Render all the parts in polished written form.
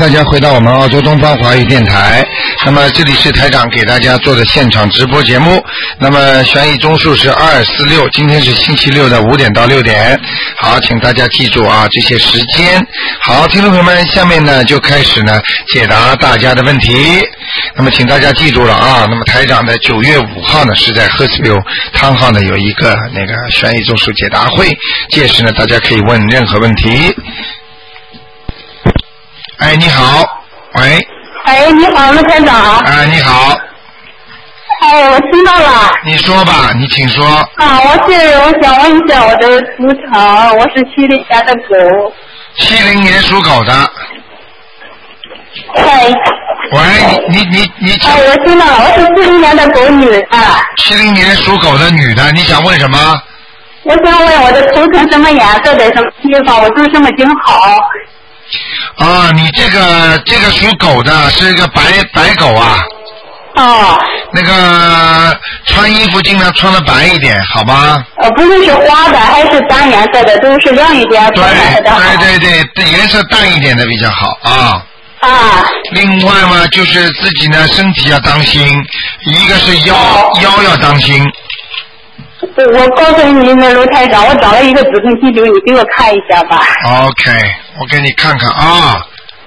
大家回到我们澳洲东方华语电台。那么这里是台长给大家做的现场直播节目。那么悬疑中数是246，今天是星期六的5点到6点。好，请大家记住啊这些时间。好，听众朋友们，下面呢就开始呢解答大家的问题。那么请大家记住了啊。那么台长的9月5号呢是在赫斯比尔汤号呢有一个那个悬疑中数解答会，届时呢大家可以问任何问题。哎，你好，喂。 哎，你好，卢台长。 哎，你好。 哎，我听到了。 你说吧，你请说。 啊，我想问一下我的图腾，我是70年的狗。 70年属狗的。 哎。 喂，你。 哎，我听到了，我是70年的狗女的。 70年属狗的女的，你想问什么？ 我想问我的图腾什么颜色，在什么地方，我读什么经好？ 啊，你这个属狗的是一个白狗啊。 哦。 那个穿衣服尽量穿的白一点，好吗？ 不论是花的还是淡颜色的，都是亮一点。 对，颜色淡一点的比较好啊。 啊。 另外嘛，就是自己呢身体要当心，一个是腰要当心。 我告诉你，那卢台长，我找了一个子宫肌瘤，你给我看一下吧。 OK， 我给你看看啊。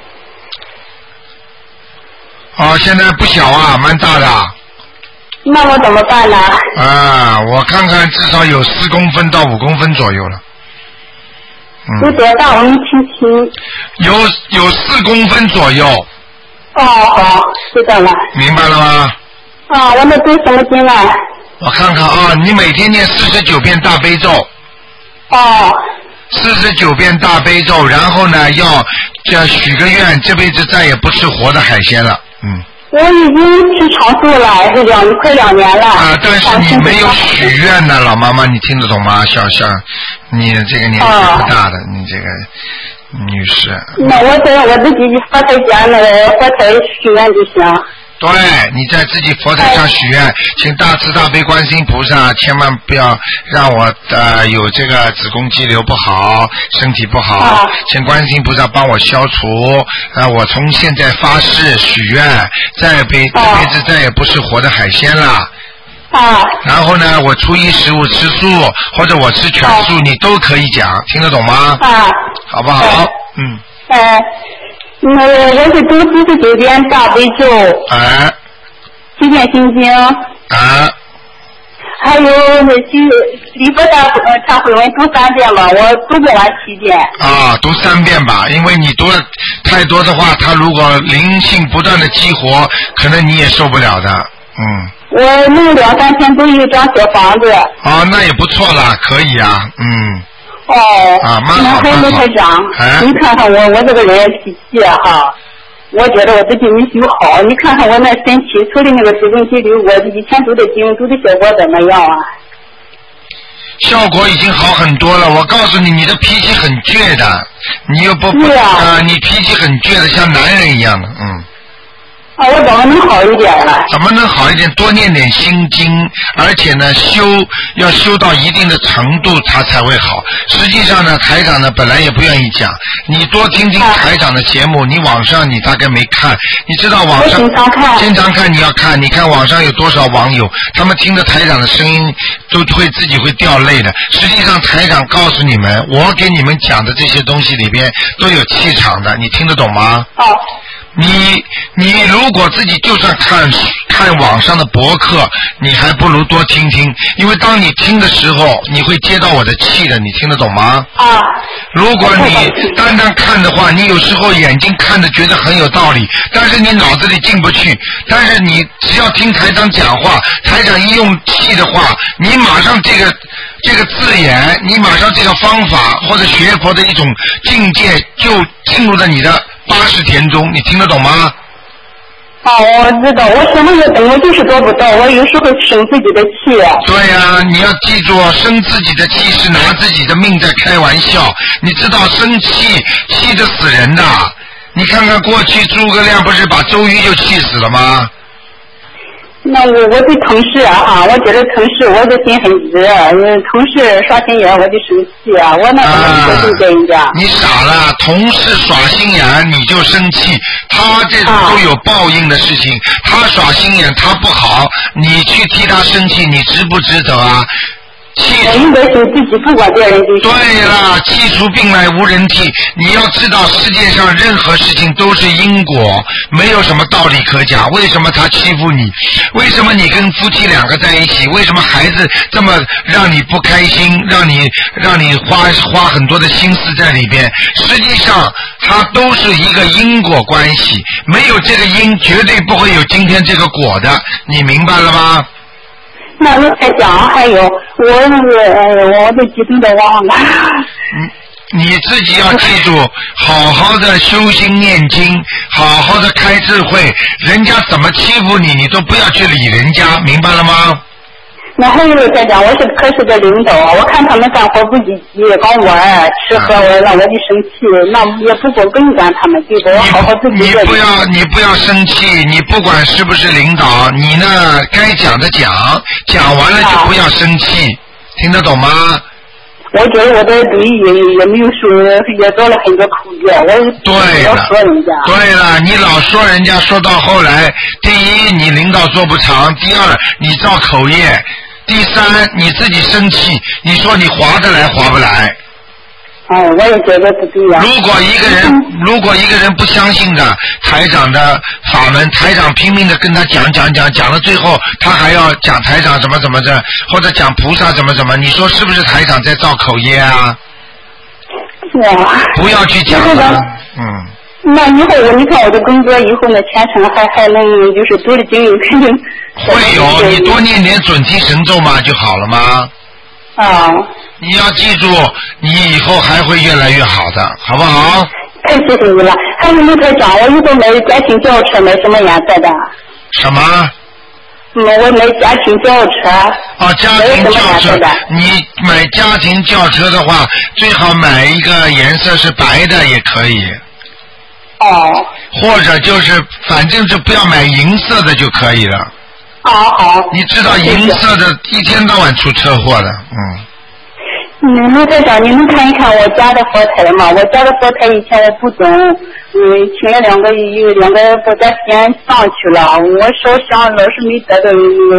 哦，现在不小啊，蛮大的。 那我怎么办呢？ 啊，我看看至少有4公分到5公分左右了。 有多大？我们听听。 有4公分左右。 哦，好，知道了。 明白了吗？ 啊，我们读什么经啊？ 我看看啊，你每天念49遍大悲咒。 哦。 49遍大悲咒，然后呢要许个愿，这辈子再也不吃活的海鲜了。 我已经吃长素了，是快2年了。 啊，但是你没有许愿呢，老妈妈，你听得懂吗？小，你这个年纪不大的，你这个女士。 那我在我自己佛台前那个佛台许愿就行。 对，你在自己佛台上许愿，请大慈大悲观世音菩萨千万不要让我有这个子宫肌瘤不好，身体不好，请观世音菩萨帮我消除。我从现在发誓许愿，这辈子再也不吃活的海鲜了。然后呢，我初一十五吃素，或者我吃全素，你都可以讲，听得懂吗？好不好？ 我是读49遍大悲咒，7遍心经，还有那礼佛大忏悔文读3遍吧，我读不完7遍。 读3遍吧，因为你读了太多的话，它如果灵性不断的激活，可能你也受不了的。 我弄2-3天读一张小房子。 那也不错啦，可以啊，蛮好。 那卢台长，你看看我这个人脾气哈，我觉得我自己没修好。你看看我那身体，除了那个子宫肌瘤，我以前读的经，读的效果怎么样啊？ 效果已经好很多了。我告诉你，你的脾气很倔的，你又不你脾气很倔的，像男人一样的， 我怎么能好一点呢？ 怎么能好一点？多念点心经，而且呢，要修到一定的程度，它才会好。实际上呢，台长呢本来也不愿意讲，你多听听台长的节目。你网上你大概没看，你知道网上经常看，你要看，你看网上有多少网友，他们听着台长的声音都会自己会掉泪的。实际上台长告诉你们，我给你们讲的这些东西里边都有气场的，你听得懂吗？你如果自己就算看网上的博客，你还不如多听听，因为当你听的时候，你会接到我的气的，你听得懂吗？如果你单单看的话，你有时候眼睛看的觉得很有道理，但是你脑子里进不去。但是你只要听台长讲话，台长一用气的话，你马上这个字眼，你马上这个方法或者学佛的一种境界就进入了你的80田中，你听得懂吗？ 我知道，我什么也懂，我就是做不到，我有时候生自己的气。 对呀，你要记住，生自己的气是拿自己的命在开玩笑。你知道生气气得死人的。你看看过去诸葛亮不是把周瑜就气死了吗？ 那我对同事啊，我觉得同事我的心很直，同事耍心眼我就生气啊，我那怎么对人家？ 你傻了，同事耍心眼你就生气，他这种都有报应的事情，他耍心眼他不好，你去替他生气，你值不值得啊？ 我应该是自己不管别人就行。 对了，气出病来无人替。你要知道，世界上任何事情都是因果，没有什么道理可讲。为什么他欺负你？为什么你跟夫妻两个在一起？为什么孩子这么让你不开心？让你花很多的心思在里边？实际上，它都是一个因果关系。没有这个因，绝对不会有今天这个果的。你明白了吗？ 那我再讲，还有我都激动的忘了。 你自己要记住，好好的修心念经，好好的开智慧。人家怎么欺负你，你都不要去理人家，明白了吗？ 那还有再讲，我是科室的领导，我看他们干活不积极，光玩吃喝让我就生气，那也不够跟干他们，对不？我好好自己做。 你不要生气，你不管是不是领导，你呢该讲的讲完了就不要生气，听得懂吗？ 我觉得我的对也没有说，也做了很多口业，我老说人家。 对了，你老说人家，说到后来，第一你领导做不长，第二你造口业，第三你自己生气，你说你划得来划不来？ 我也觉得是这样。 如果一个人不相信的台长的法门，台长拼命的跟他讲了最后他还要讲台长怎么着，或者讲菩萨怎么，你说是不是台长在造口业啊？ 是啊。 不要去讲了， 那以后你看我的工作以后呢，前程还能就是读的经肯定会有，你多念点准提神咒嘛就好了吗？你要记住，你以后还会越来越好的，好不好？ 太谢谢你了。还有卢台长，我以后买家庭轿车买什么颜色的？ 什么？ 我买家庭轿车。 家庭轿车，你买家庭轿车的话，最好买一个颜色是白的也可以。或者就是反正就不要买银色的就可以了。 好。 你知道银色的一天到晚出车祸的， 卢台长，你能看一看我家的佛台吗？我家的佛台以前我不懂，请了两个佛台先上去了，我烧香老是没得到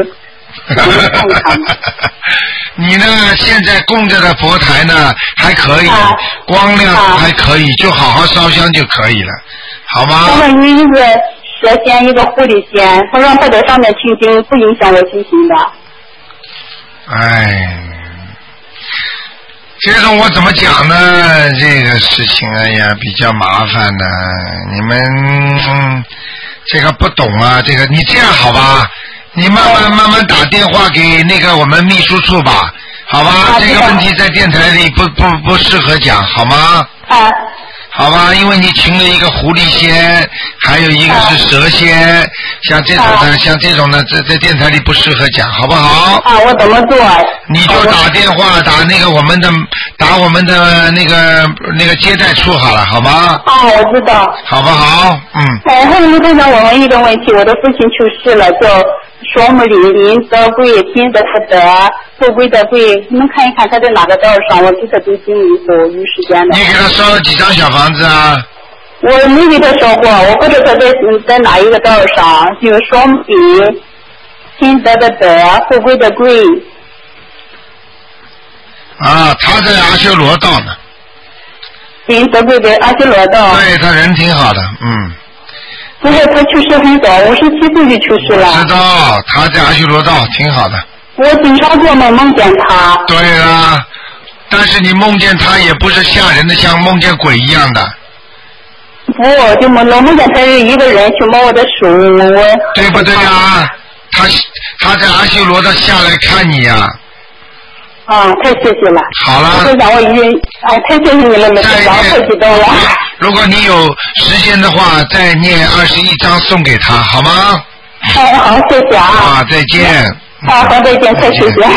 你呢？现在供着的佛台呢还可以，光亮还可以，就好好烧香就可以了，好吗？ 我们有一个蛇仙，一个狐狸仙，我让他在上面听经，不影响我修行的。 这种我怎么讲呢？这个事情比较麻烦的，你们这个不懂啊。这个你这样好吧？你慢慢打电话给那个我们秘书处吧，好吧？这个问题在电台里不适合讲，好吗？好吧，因为你请了一个狐狸仙，还有一个是蛇仙，像这种的，在电台里不适合讲，好不好？ 我怎么做？ 你就打电话打我们的那个接待处好了，好吗？ 我知道。 好不好？ 还有卢台长，我问一个问题，我的父亲去世了，叫双木林德贵，金的德，富贵的贵，你们看一看他在哪个道上？我给他读经以后有时间的。 你给他烧了几张小房子啊？ 我没给他烧过，我不知道他在哪一个道上，就是双木林，金德的德，富贵的贵。 他在阿修罗道呢。 金德贵的阿修罗道。 对，他人挺好的， 不是，他去世很早，57岁就去世了。 知道，他在阿修罗道挺好的。 我经常做梦梦见他。对啦，但是你梦见他也不是吓人的，像梦见鬼一样的。 就老梦见他是一个人去摸我的手， 对不对啊？他在阿修罗道下来看你呀。 太谢谢了。 好了。 台长，我已经太谢谢你了，台长，太激动了。 如果你有时间的话，再念21章送给他，好吗？ 好，谢谢啊。 再见。 好，再见，太谢谢。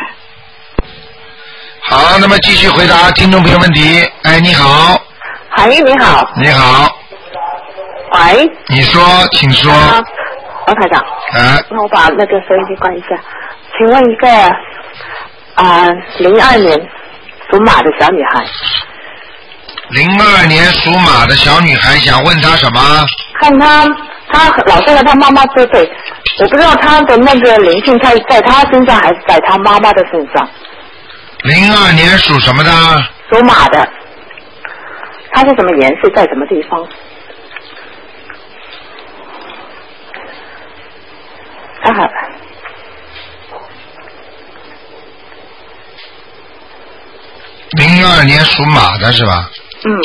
好，那么继续回答听众朋友问题。你好。 你好。 你好。 喂。 你说，请说。 台长。那我把那个收音机关一下。请问一个02年属马的小女孩。 02年属马的小女孩想问她什么？ 看她老是和她妈妈作对，我不知道她的那个灵性在她身上还是在她妈妈的身上。 02年属什么的？ 属马的。她是什么颜色，在什么地方 ？02年属马的是吧？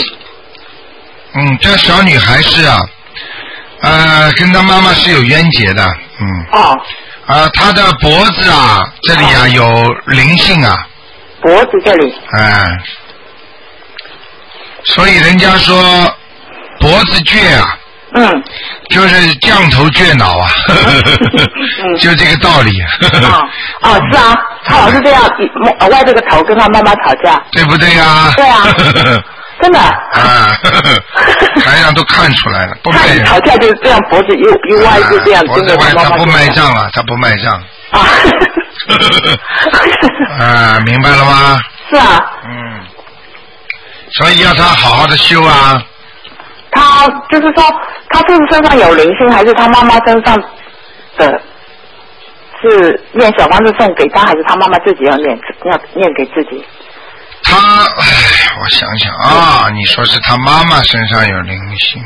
这小女孩是跟她妈妈是有冤结的，她的脖子这里有灵性脖子这里， 所以人家说脖子倔就是降头倔脑就这个道理。 是他老是这样歪这个头跟他妈妈吵架， 对不对呀？ 对啊，真的。 台上都看出来了，不卖账。 吵架就是这样，脖子又歪，就这样跟着他妈妈。 他不卖账他不卖账。明白了吗？ 是啊。 所以要他好好的修他就是说，他是身上有灵性，还是他妈妈身上的？是念小房子送给他，还是他妈妈自己要念给自己？ 我想想你说是他妈妈身上有灵性。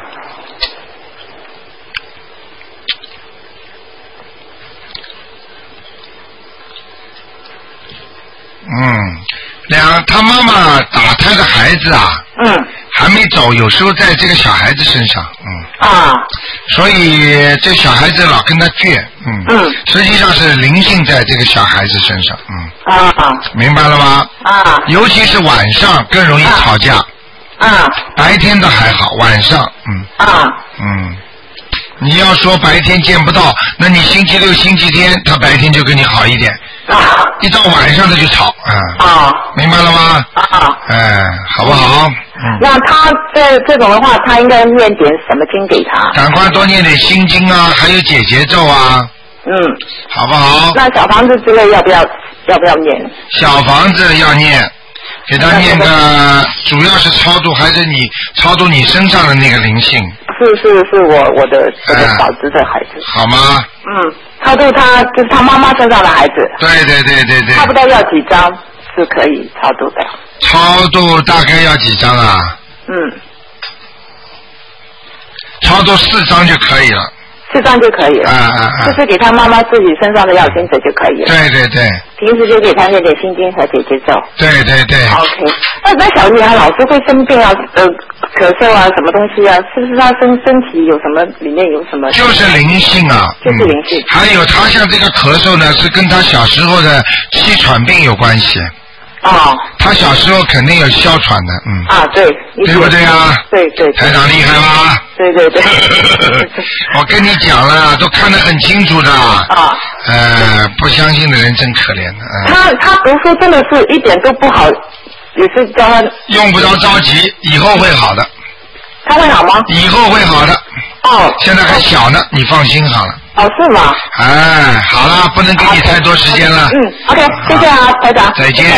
他妈妈打胎的孩子还没走，有时候在这个小孩子身上，所以这小孩子老跟他倔，实际上是灵性在这个小孩子身上，明白了吗？尤其是晚上更容易吵架，白天的还好，晚上，你要说白天见不到，那你星期六、星期天他白天就跟你好一点，一到晚上他就吵，明白了吗？好不好？ 那他这种的话，他应该念点什么经给他？ 赶快多念点心经还有解结咒好不好？ 那小房子之类要不要念？ 小房子要念，给他念个，主要是超度，还是你超度你身上的那个灵性？ 是我的嫂子的孩子。 好吗？ 超度他就是他妈妈身上的孩子。 对。 差不多要几张是可以超度的？ 超度大概要几张超度4张就可以了。 4张就可以了。就是给他妈妈自己身上的要经者就可以了。 对。 平时就给他念点心经和解结咒。 对。 OK。那小女孩老是会生病咳嗽什么东西是不是她身体有什么里面有什么？ 就是灵性就是灵性。 还有她像这个咳嗽呢，是跟她小时候的气喘病有关系。她小时候肯定有哮喘的， 对不对对。 台长厉害吧？ 对。 我跟你讲了，都看得很清楚的。不相信的人真可怜的。 他读书真的是一点都不好，也是教他。用不着着急，以后会好的。 他会好吗？ 以后会好的。现在还小呢，你放心好了。 是吗？ 好了，不能给你太多时间了。 OK， 谢谢台长。 再见。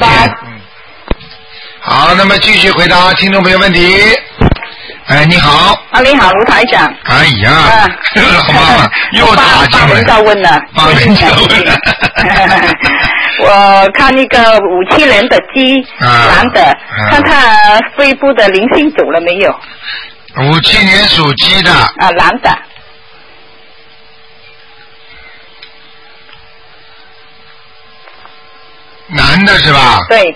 好，那么继续回答听众朋友问题。你好。 你好，卢台长。 哎呀，老妈妈又打进来。 帮人家问了。我看那个57年的鸡，男的，看他肺部的灵性走了没有 ？57年属鸡的。 男的。 男的是吧？ 对。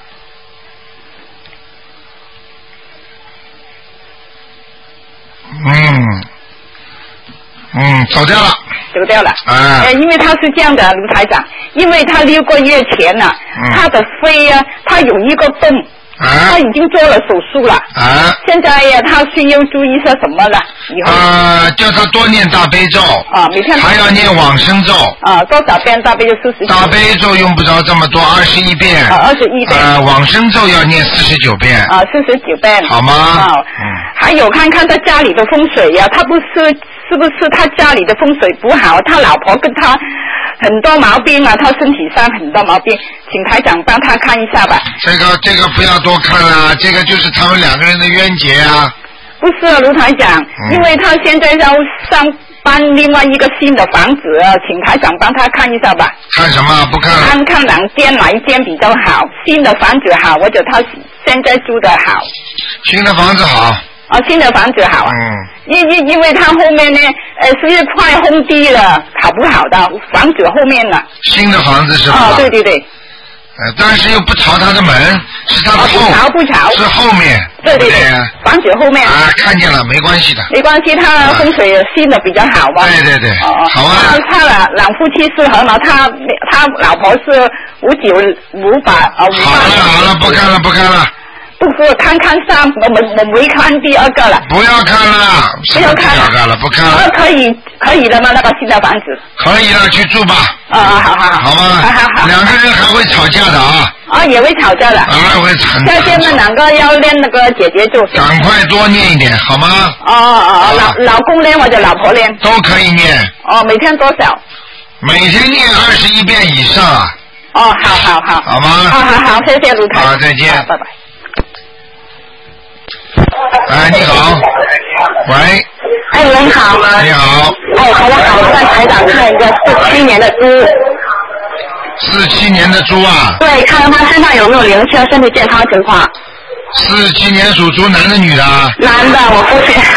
走掉了。 走掉了。因为他是这样的，卢台长，因为他6个月前他的肺他有一个洞。他已经做了手术了。现在他需要注意些什么了？以后叫他多念大悲咒。 每天还要念往生咒。 多少遍大悲咒？49。 大悲咒用不着这么多，21遍。 21遍。 往生咒要念49遍。 49遍。 好吗？ 还有看看他家里的风水他不是是不是他家里的风水不好？他老婆跟他很多毛病啊，他身体上很多毛病，请台长帮他看一下吧。 这个不要多看了，这个就是他们两个人的冤结啊。 不是卢台长，因为他现在要上搬另外一个新的房子，请台长帮他看一下吧。 看什么？不看。 看两间哪一间比较好？新的房子好，或者他现在住的好？ 新的房子好。 新的房子好啊。因为他后面呢，是一块空地了，好不好的房子后面了。 新的房子是吧？ 对对对。 但是又不朝他的门，是他的后， 不朝， 是后面。 对对对，房子后面。 看见了，没关系的。 没关系，他风水新的比较好嘛。 对对对。好啊。 他两夫妻适合嘛？他老婆是5958。 好了，不看了，不看了。 不是看上，我没看第二个了。 不要看了， 不要看了，不看了。 可以的吗？那个新的房子。 可以了，去住吧。 好。 好吗？好。两个人还会吵架的啊。 也会吵架的。 会吵。 下面两个要练那个姐姐咒。 赶快多念一点，好吗？ 老公练或者老婆练。 都可以念。 每天多少？ 每天念21遍以上啊。 好。 好吗？ 好，谢谢卢台。 好，再见。 拜拜。 你好，喂。 你好。 你好。 好的好，让台长看一个47年的猪。 47年的猪啊？ 对，看看他身上有没有灵性，身体健康情况。 47年属猪，男的女的？ 男的，我父亲。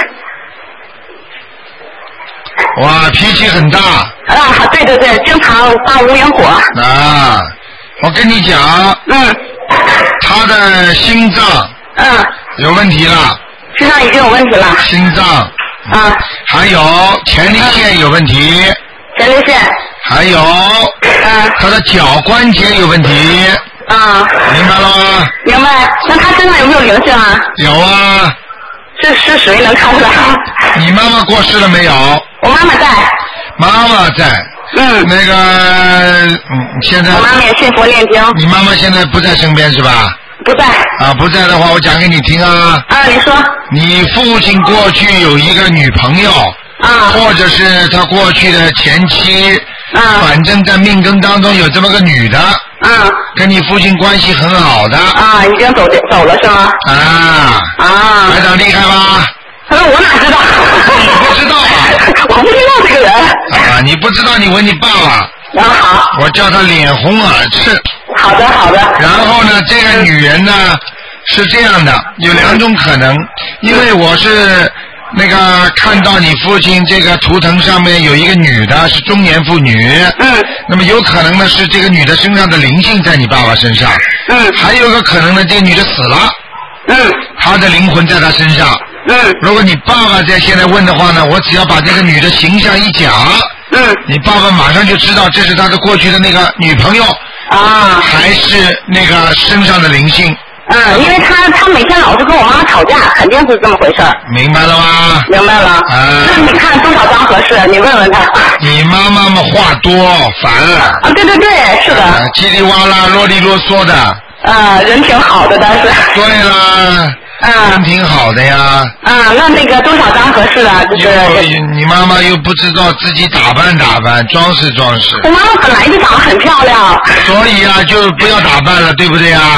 哇，脾气很大。 对，经常发无影火。 我跟你讲。他的心脏。有问题了。 心脏已经有问题了。 心脏。还有前列腺有问题。 前列腺。 还有。他的脚关节有问题。明白了吗？ 明白。那他身上有没有灵性啊？ 有啊。 是谁能看出来？ 你妈妈过世了没有？ 我妈妈在。 妈妈在。那个现在。 我妈妈也信佛念经。 你妈妈现在不在身边是吧？ 不在。 不在的话，我讲给你听啊。 你说。 你父亲过去有一个女朋友。或者是他过去的前妻。反正在命根当中有这么个女的。跟你父亲关系很好的。 已经走了是吗？ 台长厉害吧？ 我哪知道？ 你不知道啊？ 我不知道这个人。 你不知道，你问你爸爸。 好。 我叫他脸红耳赤。 好的。 然后呢，这个女人呢是这样的，有2种可能，因为我是那个看到你父亲这个图腾上面有一个女的，是中年妇女。那么有可能呢是这个女的身上的灵性在你爸爸身上。还有个可能呢，这个女的死了。她的灵魂在她身上。如果你爸爸在现在问的话呢，我只要把这个女的形象一讲。你爸爸马上就知道这是他的过去的那个女朋友。还是那个身上的灵性。 因为他每天老是跟我妈吵架，肯定是这么回事儿。 明白了吗？ 明白了。那你看多少张合适？你问问他。 你妈妈话多，烦了。 对，是的。 叽里哇啦，啰里啰嗦的。 人挺好的，但是。 对啦。人挺好的呀。 那个多少张合适啊？就是你妈妈又不知道自己打扮，装饰。 我妈妈本来就长得很漂亮。 所以啊，就不要打扮了，对不对啊？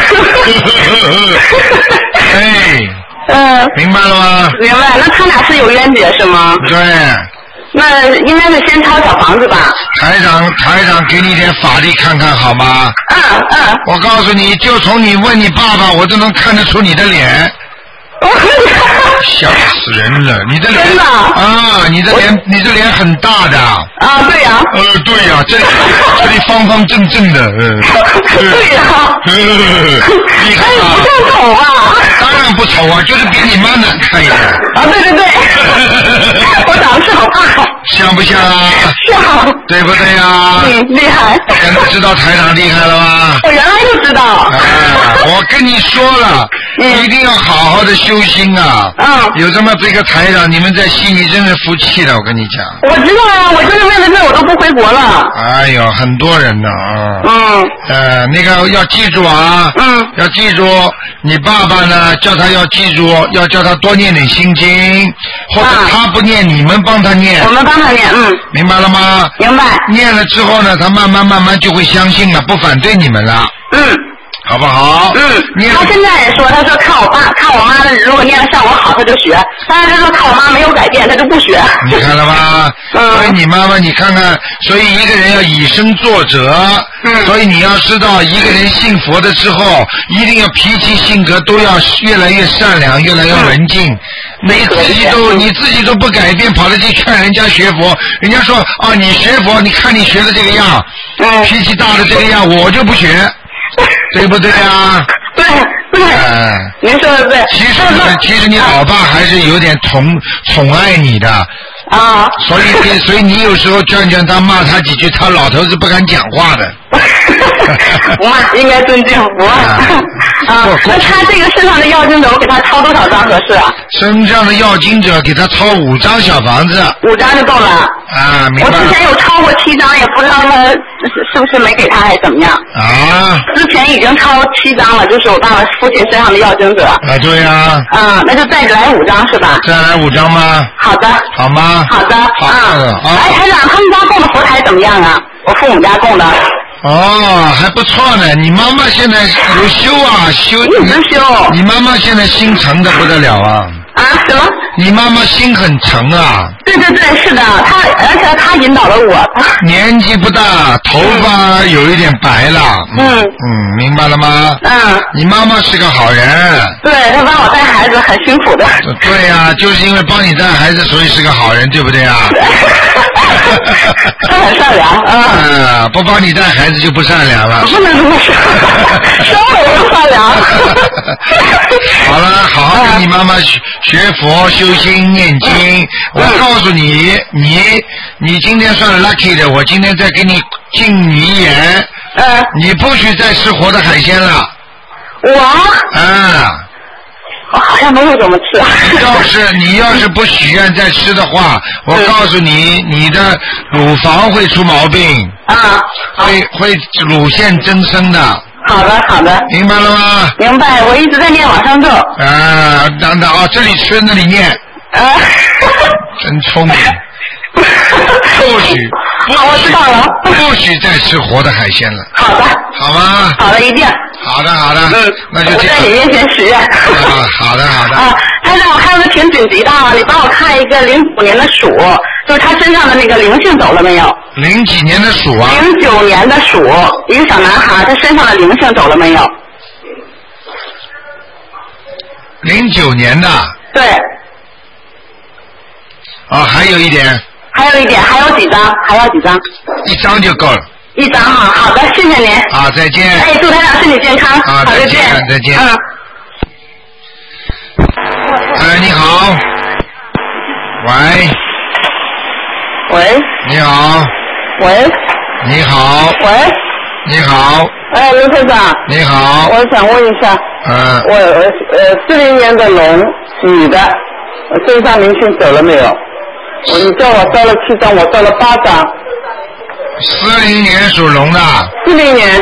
明白了吗？ 明白。那他俩是有冤结是吗？ 对。 那应该是先抄小房子吧。台长给你点法力看看好吗？我告诉你，就从你问你爸爸，我都能看得出你的脸。吓死人了！你的脸真的你的脸很大的。 对呀。 对呀，这里方方正正的。 对呀。 厉害吧？ 不像丑吧？ 当然不丑啊，就是比你妈难看一点。 对。我长得是好看。 像不像啊？ 像。 对不对呀？ 厉害。 现在知道台长厉害了吧？ 我原来就知道。 我跟你说了， 一定要好好的修心啊。有这么这个台长，你们在悉尼真是福气了，我跟你讲。 我知道啊，我就是为了这我都不回国了。 哎呦，很多人呢那个要记住啊。要记住，你爸爸呢叫他要记住，要叫他多念点心经，或者他不念，你们帮他念。 我们帮他念， 明白了吗？ 明白。 念了之后呢，他慢慢就会相信了，不反对你们了。好不好？ 他现在也说，他说看我爸看我妈的，如果念的效果好，他就学。但是他说看我妈没有改变，他就不学。 你看了吧？所以你妈妈，你看看，所以一个人要以身作则。所以你要知道，一个人信佛的之后，一定要脾气性格都要越来越善良，越来越文静。你自己都不改变，跑来去劝人家学佛，人家说啊，你学佛，你看你学的这个样，脾气大的这个样，我就不学。对不对啊？ 对，您说的对。 其实你老爸还是有点宠爱你的啊， 所以你有时候劝他骂他几句，他老头子不敢讲话的。 我应该尊敬我那他这个身上的要经者，我给他抄多少张合适啊？ 身上的要经者给他抄5张小房子。 5张就够了啊，明白。 我之前有超过7张，也不知道他是不是没给他还是怎么样啊？ 之前已经超7张了，就是我爸爸父亲身上的要经者。 啊，对呀。 那就再来5张是吧？ 再来5张吗？ 好的。 好吗？ 好的。 好的。 哎，台长，他们家供的佛台怎么样啊？我父母家供的。 还不错呢。你妈妈现在有修啊， 一直修。 你妈妈现在心诚的不得了啊。 什么？ 你妈妈心很诚啊。 对，是的，而且她引导了我。 年纪不大，头发有一点白了。明白了吗？你妈妈是个好人。 对，她帮我带孩子很辛苦的。 对呀，就是因为帮你带孩子，所以是个好人，对不对啊？ 她很善良。 不帮你带孩子就不善良了。 不能这么说，生我就善良。 好了，好好跟你妈妈学佛修心念经。我告诉你，你今天算 lucky 的，我今天再给你禁你一言。你不许再吃活的海鲜了。 我好像没有怎么吃。 你要是不许愿再吃的话，我告诉你，你的乳房会出毛病。会乳腺增生的。 好的。 明白了吗？ 明白，我一直在念往生咒。 这里吃那里念。真聪明。不许。 好，我知道了。 不许再吃活的海鲜了。 好的。 好吗？ 好的，一定。 好的。那就这样。 我在你面前许愿。 好的。 台长，我还有个挺紧急的你帮我看一个09年的鼠，就是他身上的那个灵性走了没有 ？0几年的鼠啊 ？09年的鼠，一个小男孩，他身上的灵性走了没有 ？09年的。 对。 还有一点。 还有几张？1 张就够了。 1张哈，好的，谢谢您。 再见。 祝台长身体健康。好， 再见。你好。喂。你好。你好。你好。 刘科长。 你好。 我想问一下。我40年的龙，女的，身上灵性走了没有？你叫我烧了7张，我烧了8张。 40年属龙的。 40年。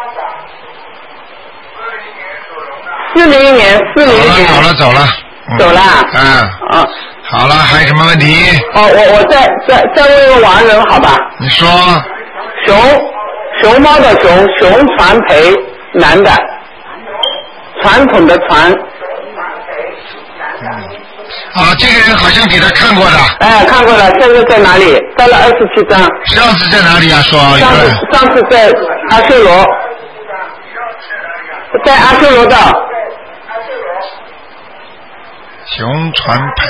走了。 走了。 好了，还有什么问题？ 我再问一个亡人，好吧？ 你说。 熊猫的熊传培，男的，传统的传。 这个人好像给他看过的。 看过了，现在在哪里？烧了27张。 上次在哪里啊？说。 上次在阿修罗。在阿修罗道。 熊传培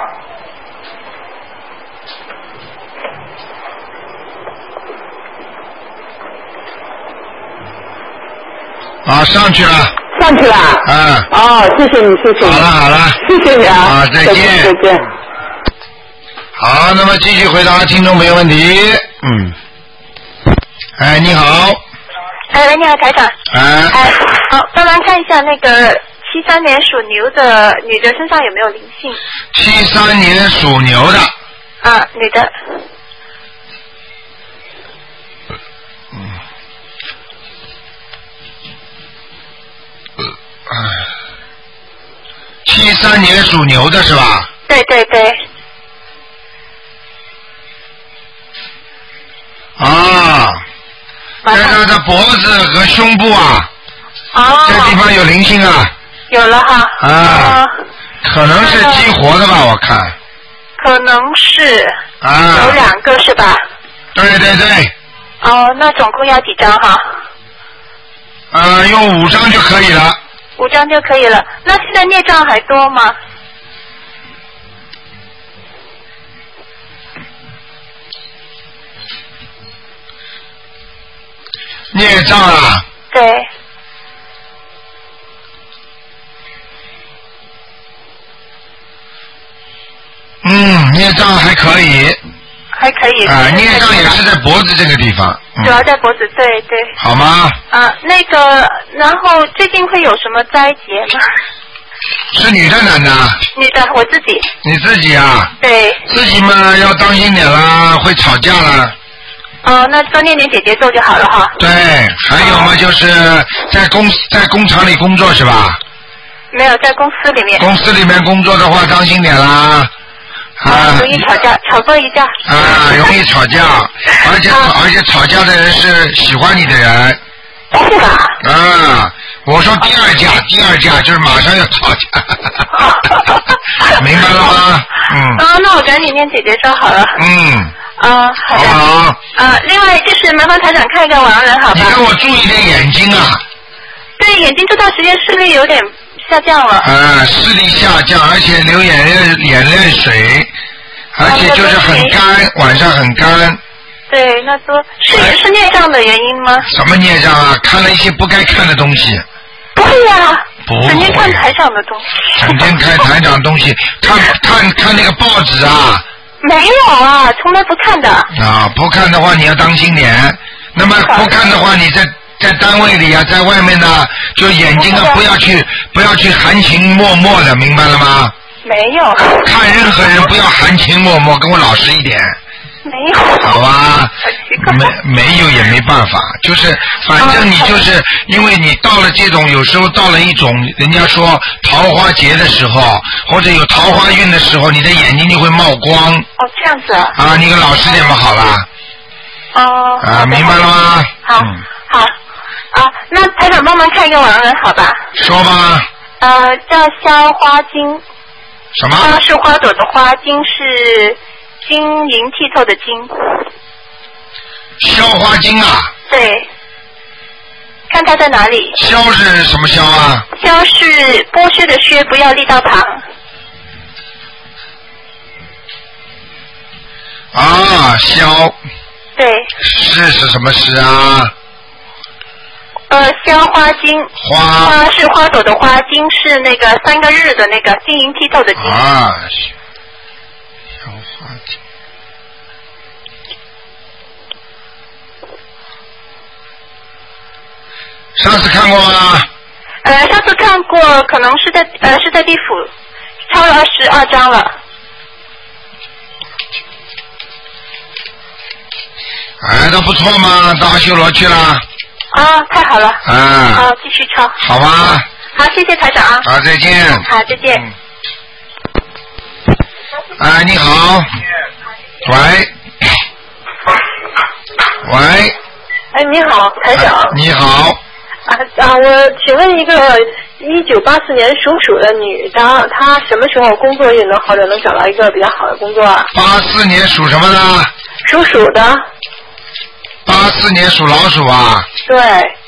上去了。 谢谢你。 好了。 谢谢你啊。 再见。好，那么继续回答听众朋友问题。你好。 喂，你好，台长。 好， 帮忙看一下那个 73年属牛的女的身上有没有灵性 ？73年属牛的。 啊，女的。 73年属牛的是吧？ 对对对。 啊，在他的脖子和胸部啊。哦。这地方有灵性啊。 有了哈。 啊。可能是激活的吧，我看。 可能是。 啊。 有2个是吧？ 对对对。 哦，那总共要几张哈？ 用5张就可以了。 5张就可以了。那现在孽障还多吗？ 孽障啊？ 对。 孽障还可以。 还可以。 孽障也是在脖子这个地方。 主要在脖子，对对。 好吗？ 那个，然后最近会有什么灾劫吗？ 是女的男的？ 女的，我自己。 你自己啊？ 对。 自己嘛要当心点啦，会吵架啦。 那多念点姐姐咒就好了哈。 对，还有嘛就是在工厂里工作是吧？ 没有，在公司里面。 公司里面工作的话，当心点啦。 容易吵架，吵过一架。 容易吵架，而且吵架的人是喜欢你的人。 是吧？ 我说第二架就是马上要吵架。明白了吗？ 那我赶紧念姐姐咒好了。好的。 好。 另外就是麻烦台长看一个亡人好吧？ 你给我注意点眼睛啊。 对，眼睛这段时间视力有点下降了。 视力下降，而且流眼泪水，而且就是很干，晚上很干。 对，那是孽障的原因吗？ 什么孽障啊？看了一些不该看的东西。 不会啊。 不会。 整天看台长的东西。 整天看台长东西，看那个报纸啊。 没有啊，从来不看的。 不看的话你要当心点。那么不看的话，你在单位里啊，在外面呢，就眼睛啊不要去含情脉脉的，明白了吗？ 没有。 看任何人不要含情脉脉，跟我老实一点。 没有。 好吧。没有也没办法，就是反正你就是因为你到了这种有时候到了一种人家说桃花劫的时候，或者有桃花运的时候，你的眼睛就会冒光。 这样子。 你个老实点嘛，好了。明白了吗？ 好。那台长帮忙看一个亡人好吧？ 说吧。 叫肖花金。 什么？ 花是花朵的花，金是晶莹剔透的晶。 肖花金啊？ 对。看他在哪里？ 肖是什么肖啊？ 肖是剥削的削，不要力道旁。 肖。 对。 是什么诗啊？ 肖花金。花是花朵的花，金是那个3个日的那个晶莹剔透的晶。 肖花金。上次看过吗？ 上次看过，可能是在地府，抄了22张了。 都不错嘛，到阿修罗去了。 太好了。继续抄。 好吧。 好，谢谢台长啊。 好，再见。 好，再见。 你好。喂。 你好，台长。 你好。 我请问一个1984年属鼠的女的，她什么时候工作运能好点，能找到一个比较好的工作啊 ？84年属什么的？ 属鼠的。 84年属老鼠啊？ 对。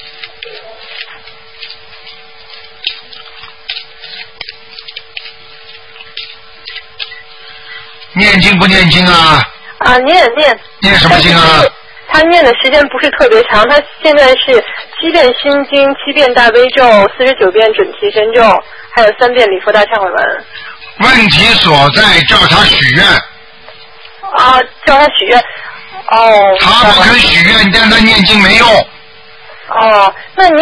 念经不念经啊？ 念。 念什么经啊？ 他念的时间不是特别长，他现在是7遍心经、7遍大悲咒、49遍准提神咒，还有3遍礼佛大忏悔文。 问题所在叫他许愿。 叫他许愿。 他不肯许愿，但他念经没用。 那您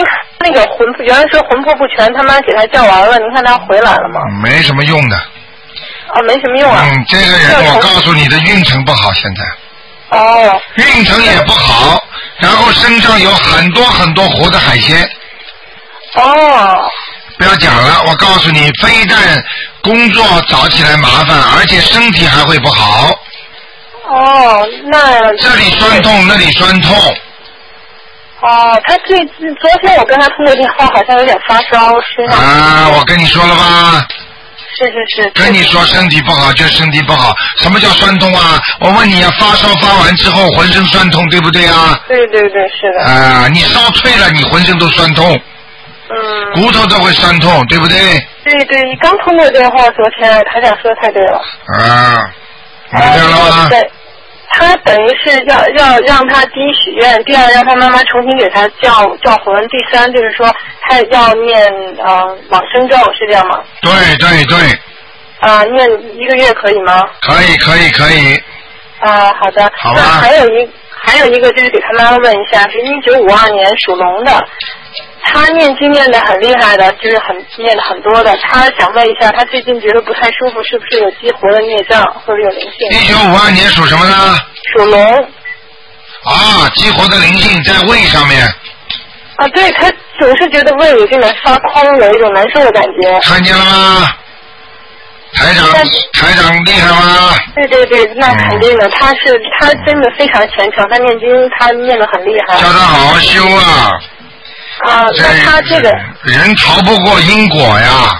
那个原来说魂魄不全，他妈给他叫完了，您看他回来了吗？ 没什么用的。 啊，没什么用啊。 这个人我告诉你的运程不好，现在。 哦。 运程也不好，然后身上有很多很多活的海鲜。 哦。 不要讲了，我告诉你，非但工作找起来麻烦，而且身体还会不好。 哦，那这里酸痛，那里酸痛。 哦，他昨天我跟他通过电话，好像有点发烧，身上。 啊，我跟你说了吧。 是。 跟你说身体不好就身体不好，什么叫酸痛啊？我问你啊，发烧发完之后浑身酸痛，对不对啊？ 对，是的。 啊，你烧退了，你浑身都酸痛。骨头都会酸痛，对不对？ 对，刚通过电话，昨天台长说的太对了。 啊，明白了吗？ 对，他等于是要让他第一许愿，第二让他妈妈重新给他叫魂，第三就是说他要念往生咒，是这样吗？ 对。 念1个月可以吗？ 可以。 好的。 好吧。 那还有一个就是给他妈妈问一下，是1952年属龙的。他念经念得很厉害的，就是念得很多的。他想问一下，他最近觉得不太舒服，是不是有激活的孽障，或者有灵性 ？1952年属什么呢？ 属龙。 啊，激活的灵性在胃上面。 啊，对，他总是觉得胃有点发空，有一种难受的感觉。 看见了吗？台长厉害吗？ 对，那肯定的。他真的非常虔诚，他念经他念得很厉害。 叫他好好修啊。 那他这个人逃不过因果呀。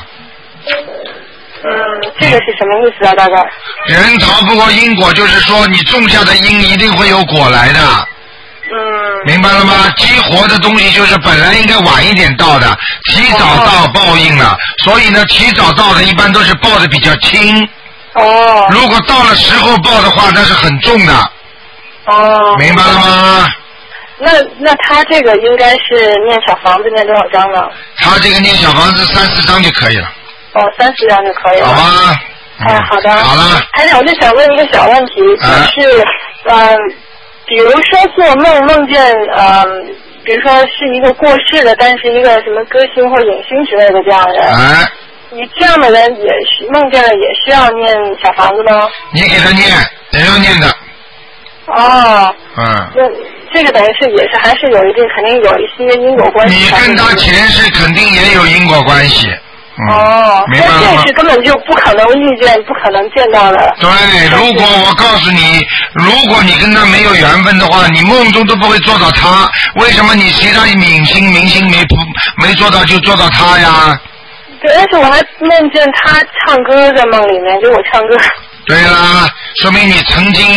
这个是什么意思啊？大概人逃不过因果，就是说你种下的因一定会有果来的。明白了吗？激活的东西就是本来应该晚一点到的，提早到报应了，所以呢，提早到的一般都是报的比较轻。如果到了时候报的话，那是很重的。明白了吗？ 那他这个应该是念小房子念多少张呢？ 他这个念小房子3-4张就可以了。 30张就可以了。 好吧。 好的。 好了。 台长，我就想问一个小问题，就是比如说做梦见比如说是一个过世的，但是一个什么歌星或影星之类的这样的人。你这样的人也是梦见了，也需要念小房子吗？ 你给他念，也要念的。 那这个等于是也是还是有一定肯定有一些因果关系。 你跟他前世肯定也有因果关系。明白了吗？ 那这是根本就不可能遇见，不可能见到的。 对，如果我告诉你，如果你跟他没有缘分的话，你梦中都不会做到他。为什么你其他明星没做到就做到他呀？ 对，而且我还梦见他唱歌在梦里面，就我唱歌。 对啦，说明你曾经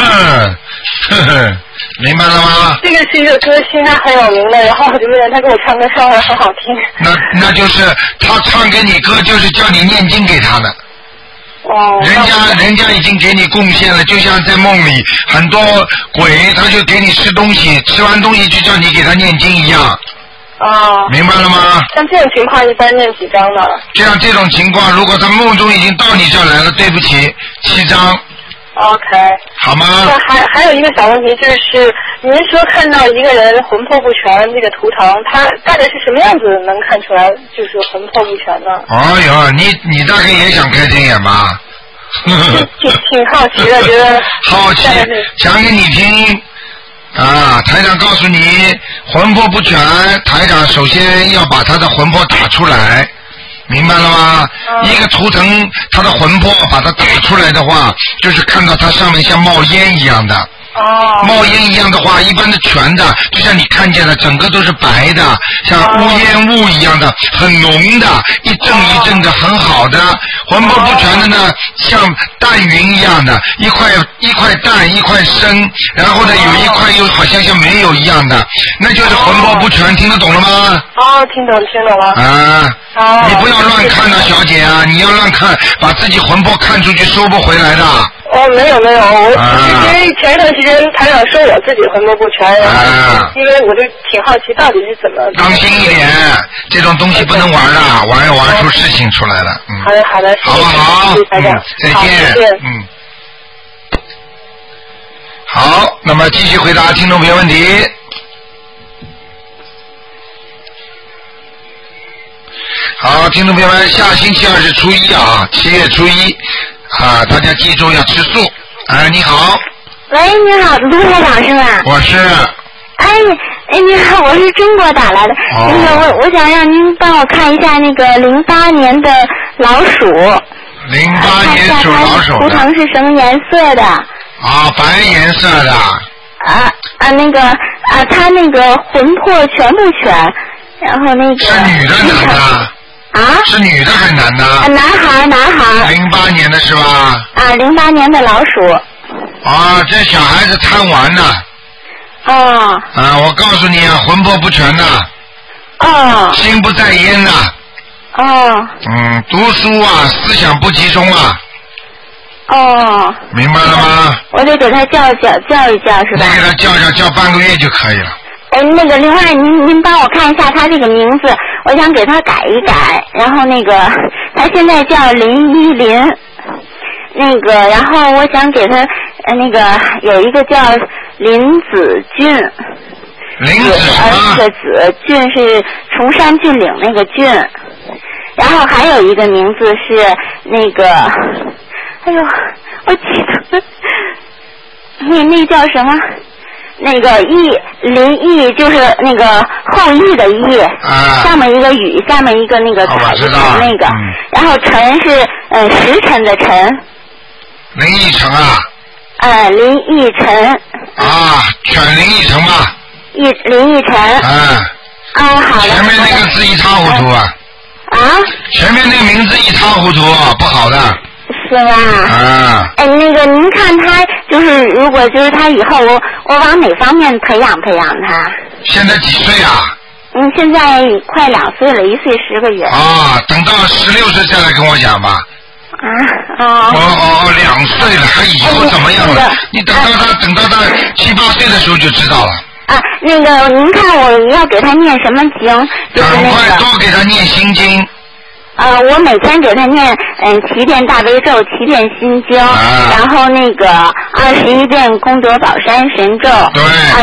明白了吗？ 这个是一个歌星，他很有名的，然后我就梦见他给我唱歌，唱得很好听。 那就是他唱给你歌，就是叫你念经给他的。人家已经给你贡献了，就像在梦里很多鬼，他就给你吃东西，吃完东西就叫你给他念经一样。明白了吗？ 像这种情况一般念几张呢？ 这种情况，如果他梦中已经到你这儿来了，对不起，7张。 OK。 好吗？ 那还有一个小问题，就是您说看到一个人魂魄不全这个图腾，他大概是什么样子能看出来就是魂魄不全呢？ 你大概也想开天眼吧？ 挺好奇的，觉得好奇，讲给你听。台长告诉你，魂魄不全，台长首先要把他的魂魄打出来，明白了吗？一个图腾，他的魂魄把它打出来的话，就是看到它上面像冒烟一样的。冒烟一样的话，一般的全的，就像你看见的，整个都是白的，像乌烟雾一样的，很浓的，一阵一阵的，很好的。魂魄不全的呢，像淡云一样的，一块淡，一块深，然后呢，有一块又好像没有一样的，那就是魂魄不全，听得懂了吗？ 听懂了。 你不要乱看啊，小姐啊！你要乱看，把自己魂魄看出去，收不回来的。 没有，我因为前一段时间台长说我自己魂魄不全，然后因为我就挺好奇到底是怎么。 当心一点，这种东西不能玩的，玩出事情出来了。 好的， 好不好？再见。好，那么继续回答听众朋友问题。 好，听众朋友们，下星期2是初一啊，7月初1啊，大家记住要吃素。你好。 喂，你好，卢台长是吧？ 我是。 你好，我是中国打来的。那个，我想让您帮我看一下那个08年的老鼠。 08年属老鼠的。 图腾是什么颜色的？ 白颜色的。 他那个魂魄全不全？然后那个。 是女的男的？是女的还是男的？ 男孩。 08年的是吧 ？08年的老鼠。 这小孩子贪玩呢。我告诉你啊，魂魄不全的。心不在焉的。读书啊，思想不集中啊。明白了吗？ 我得给他叫一叫是吧？ 你给他叫半个月就可以了。 那个另外您帮我看一下他这个名字，我想给他改一改，然后那个他现在叫林依林，那个然后我想给他那个有一个叫林子俊， 林子那个子俊是崇山峻岭那个俊，然后还有一个名字是那个，我记得那叫什么？那个林毅就是那个后羿的羿，上面一个雨，下面一个那个彩的彩那个，然后辰是时辰的辰。 林奕晨林奕晨。 选林奕晨吧。 林奕晨。好的。 前面那个字一塌糊涂啊。前面那个名字一塌糊涂，不好的。 是吧？那个您看他就是如果就是他以后我往哪方面培养他？ 现在几岁啊？ 现在快2岁了，1岁10个月。 等到16岁再来跟我讲吧。2岁了，还以后怎么样了？你等到他7、8岁的时候就知道了。 那个您看我要给他念什么经？ 赶快多给他念心经。 我每天给他念7遍大悲咒，7遍心经，然后那个21遍功德宝山神咒， 对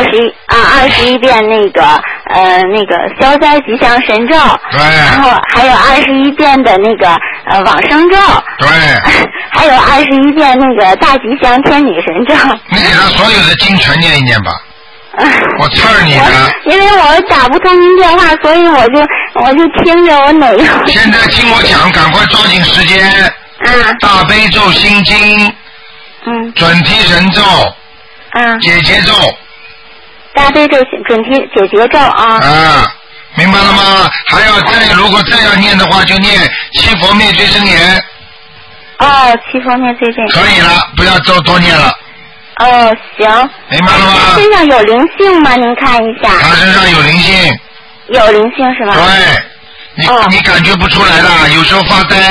，21遍那个消灾吉祥神咒， 对， 然后还有21遍的那个往生咒， 对， 还有21遍那个大吉祥天女神咒。 你给他所有的经全念一念吧。我刺儿你的， 因为我打不通您电话，所以我就听着我哪个。 现在听我讲，赶快抓紧时间。大悲咒心经。准提神咒。解结咒。 大悲咒准提解结咒啊。 明白了吗？还要如果再要念的话，就念七佛灭罪真言。 七佛灭罪真言。 可以了，不要多念了。 行。 明白了吗？ 他身上有灵性吗？您看一下。 他身上有灵性。 有灵性是吧？ 对。你感觉不出来的，有时候发呆。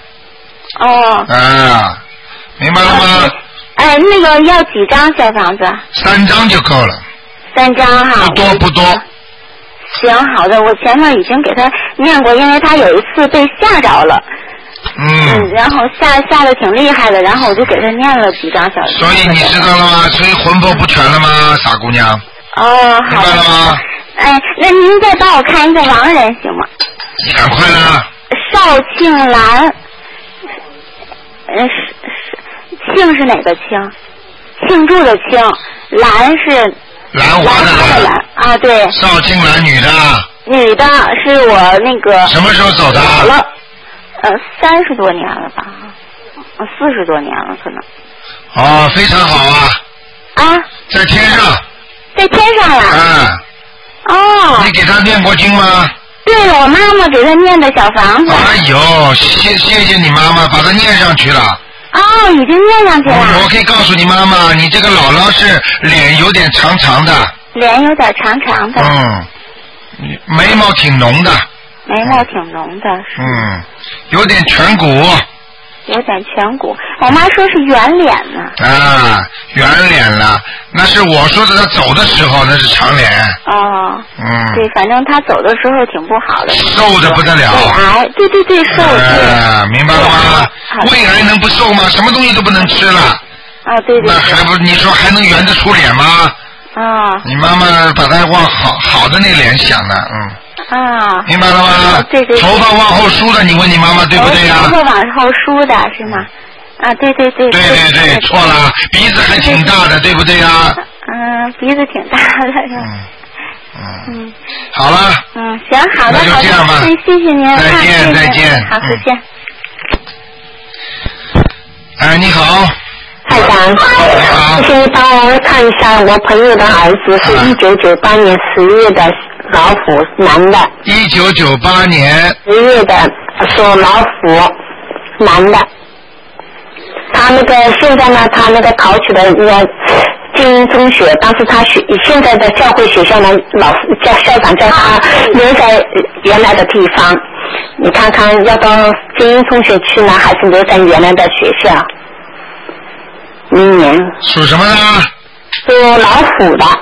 明白了吗？ 那个要几张小房子 ？3张就够了。 3张哈。 不多。 行，好的，我前面已经给他念过，因为他有一次被吓着了。然后吓得挺厉害的，然后我就给他念了几张小经。 所以你知道了吗？所以魂魄不全了吗，傻姑娘？ 好的。 明白了吗？ 那您再帮我看一个亡人行吗？ 你赶快啦！ 邵庆兰，庆是哪个庆？庆祝的庆，兰是兰花的兰对。 邵庆兰，女的。 女的是我那个。 什么时候走的？ 30多年了吧，40多年了可能。 非常好啊。在天上。 在天上呀。 你给他念过经吗？ 对了，我妈妈给他念的小房子。 哎呦，谢谢你妈妈，把它念上去了。 已经念上去了。 我可以告诉你妈妈，你这个姥姥是脸有点长长的。 脸有点长长的。 眉毛挺浓的。 眉毛挺浓的。 有点颧骨。 有点颧骨，我妈说是圆脸呢。 圆脸了，那是我说的，她走的时候那是长脸。 对，反正她走的时候挺不好的。 瘦的不得了。 胃癌，对，瘦的。 明白了吗？胃癌能不瘦吗？什么东西都不能吃了。 对。 那还不，你说还能圆得出脸吗？你妈妈把她往好的那脸想呢， 啊。 明白了吗？ 对。 头发往后梳的，你问你妈妈对不对呀？ 头发往后梳的是吗？啊，对。 对，错了，鼻子还挺大的，对不对呀？ 鼻子挺大的是吧？ 好了。 行，好的， 那就这样吧。 谢谢您。 再见。 好，再见。 你好。 台长，你请你帮我看一下，我朋友的儿子是1998年10月的老虎，男的。 1998年 10月的属老虎，男的。他那个现在呢，他那个考取的精英中学，但是他现在的教会学校呢，校长叫他留在原来的地方。你看看要到精英中学去呢，还是留在原来的学校？明年属什么的？ 属老虎的。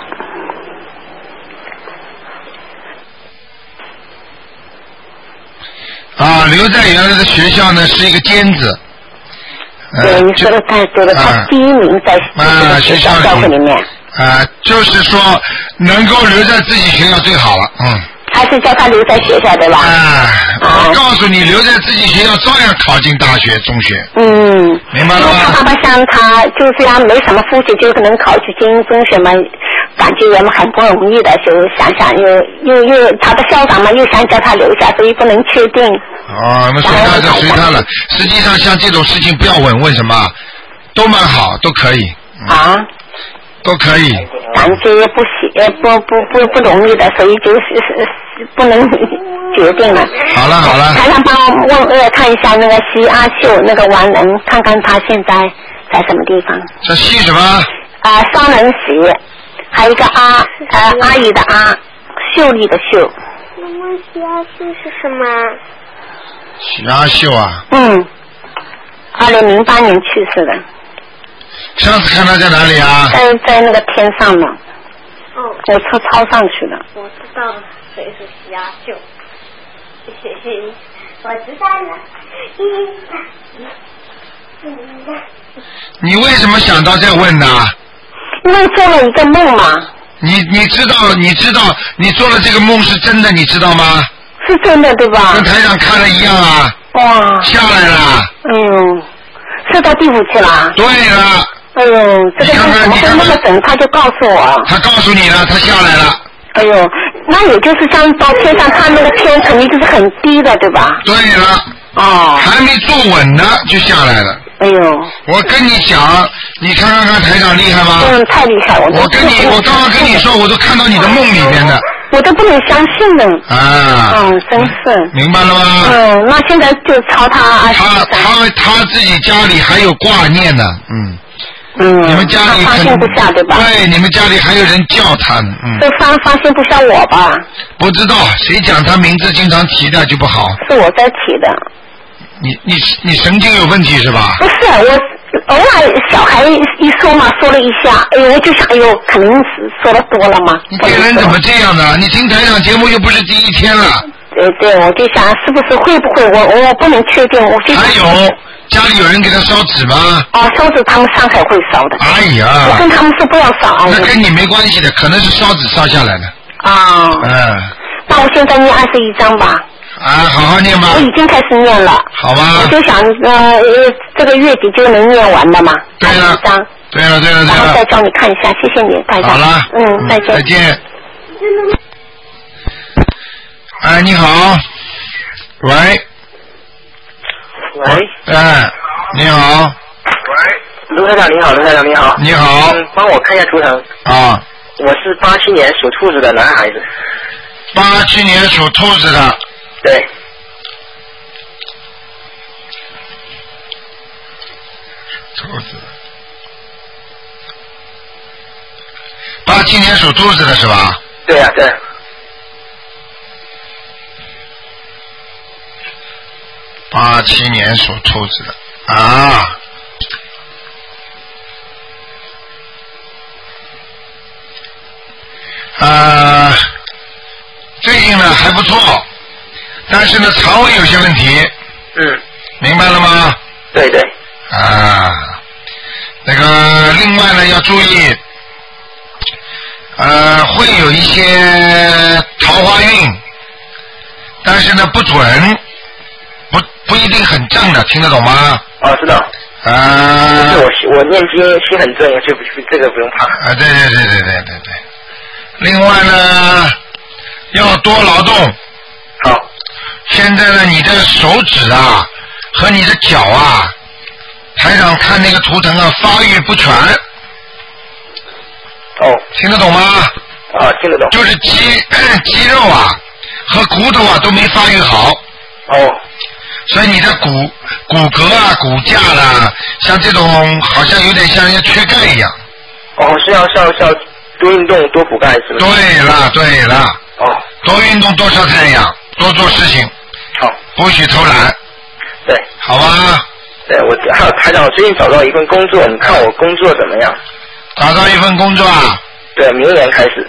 留在原来的学校呢是一个尖子。 对，你说的太对了，他第一名在学校教会里面。 就是说能够留在自己学校最好了， 还是叫他留在学校对吧？ 我告诉你，留在自己学校照样考进大学、中学。明白了吗？ 因为他爸爸像他就这样没什么出息，就是能考取精英中学嘛，感觉也很不容易的，就想又他的校长嘛又想叫他留下，所以不能确定。 那随他了。实际上像这种事情不要问，为什么？都蛮好，都可以。都可以。 感觉不容易的，所以就是不能决定了。 好了。 台长帮我看一下那个西阿秀那个完人，看看他现在在什么地方。 这西什么？ 双人喜，还有一个阿姨的阿，秀丽的秀。 妈妈，西阿秀是什么？ 西阿秀啊 ？2008年去世的。 上次看他在哪里啊？ 在那个天上呢。我车超上去了。 我知道了，谁是西阿秀？我知道了。 你为什么想到再问呢？ 因为做了一个梦嘛。 你知道你做了这个梦是真的，你知道吗？ 是真的对吧？ 跟台上看的一样啊。 哇。 下来了。 是到地府去了。 对了。 这个怎么会那么准？他就告诉我。 他告诉你了，他下来了。 那也就是像到天上，他那个天肯定就是很低的，对吧？ 对了。还没坐稳呢，就下来了。我跟你讲，你看台长厉害吗？ 太厉害了。 我刚刚跟你说，我都看到你的梦里边的。 我都不能相信的。真是。 明白了吗？ 那现在就朝他。 他自己家里还有挂念呢，你们家里放心不下对吧？ 对，你们家里还有人叫他呢， 这放心不下我吧？ 不知道，谁讲他名字经常提的就不好。 是我在提的。 你神经有问题是吧？ 不是，我偶尔小孩一说嘛，说了一下，我就想，肯定是说的多了嘛。 你这人怎么这样呢？你听台长节目又不是第一天了。 对，我就想是不是会不会我不能确定，我就。 还有。家里有人给他烧纸吗？ 烧纸他们上海会烧的。 哎呀！ 我跟他们说不要烧。 那跟你没关系的，可能是烧纸烧下来的。 那我现在念21章吧。 好好念吧。 我已经开始念了。 好吧。 我就想这个月底就能念完的嘛。 对了。对了。 然后再找你看一下，谢谢你，大家。 好了。 再见。 再见。你好。喂。你好。 喂，卢台长你好， 你好。 帮我看一下图腾。我是87年属兔子的男孩子。 87年属兔子的。 对。 兔子。87年属兔子的是吧？ 对呀，对。 87年属兔子的最近呢还不错，但是呢肠胃有些问题。明白了吗？ 对。 那个另外呢要注意，会有一些桃花运， 但是呢不准，不一定很正的，听得懂吗？ 知道。我念经心很正，就这个不用怕。 对。另外呢，要多劳动。 好。 现在呢，你的手指啊和你的脚啊，台长看那个图腾啊，发育不全。听得懂吗？ 听得懂。 就是肌肉啊和骨头啊都没发育好。所以你的骨骼啊、骨架啦，像这种好像有点像人家缺钙一样。 是要多运动、多补钙是不是？ 对了。多运动、多晒太阳、多做事情。 好。 不许偷懒。 对。 好吧。 对，还有台长，我最近找到一份工作，你看我工作怎么样？ 找到一份工作啊？ 对，明年开始。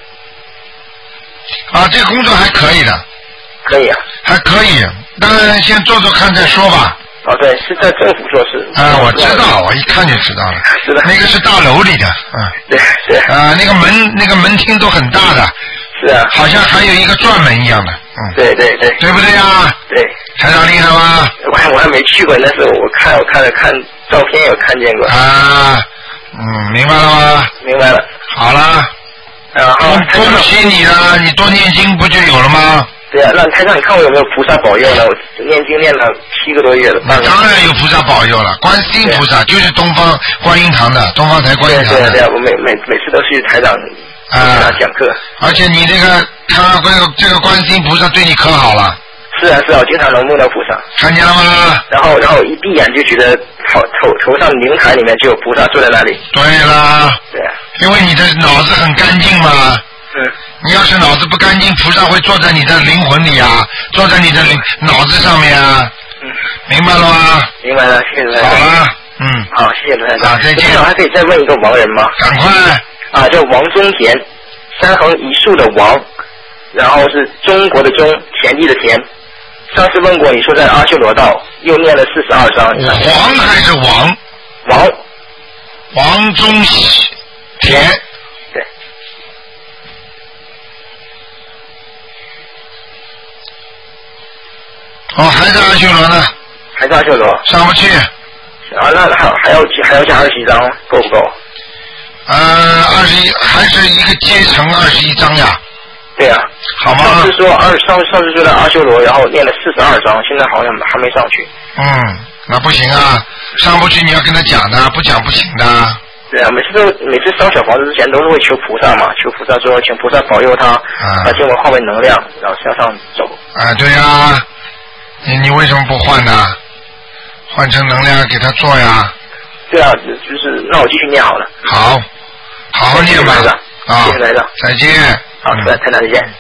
这个工作还可以的。 可以啊。 还可以，当然先做做看再说吧。 对，是在政府做事。 我知道，我一看就知道了。 是的。 那个是大楼里的， 对。 那个门厅都很大的。 是啊。 好像还有一个转门一样的。 对。 对不对呀？ 对。 台长厉害吗？ 我还没去过，但是我看照片有看见过。 明白了吗？ 明白了。 好了。恭喜你了，你多念经不就有了吗？ 对啊，那台长，你看我有没有菩萨保佑呢？我念经念了7个多月了。 那当然有菩萨保佑了，观世音菩萨就是东方观音堂的，东方台观音堂的。 对，我每次都去台长给他讲课。 而且你这个观世音菩萨对你可好了。 是啊，我经常能梦到菩萨。 看见了吗？ 然后一闭眼就觉得头上灵台里面就有菩萨坐在那里。 对啦。 对啊。 因为你的脑子很干净嘛。你要是脑子不干净，菩萨会坐在你的灵魂里啊，坐在你的脑子上面啊。明白了吗？ 明白了，谢谢台长。 好了。 好，谢谢台长。 再见。 我还可以再问一个亡人吗？ 赶快。 叫王中田，3横一竖的王，然后是中国的中，田地的田。上次问过，你说在阿修罗道，又念了42章。 王还是王？王中田。 对。 还在阿修罗呢。 还在阿修罗。 上不去。 那还要加21章，够不够 ？21还是一个阶层21章呀。 对啊。 好吗？ 上次说在阿修罗，然后念了42章，现在好像还没上去。 那不行啊，上不去你要跟他讲的，不讲不行的。 对啊，每次烧小房子之前都是会求菩萨嘛，求菩萨说请菩萨保佑他，把经文化为能量，然后向上走。对啊，你为什么不换呢？换成能量给他做呀。 对啊，就是那我继续念好了。 好好念吧。 谢谢台长。 再见。 好，台长再见。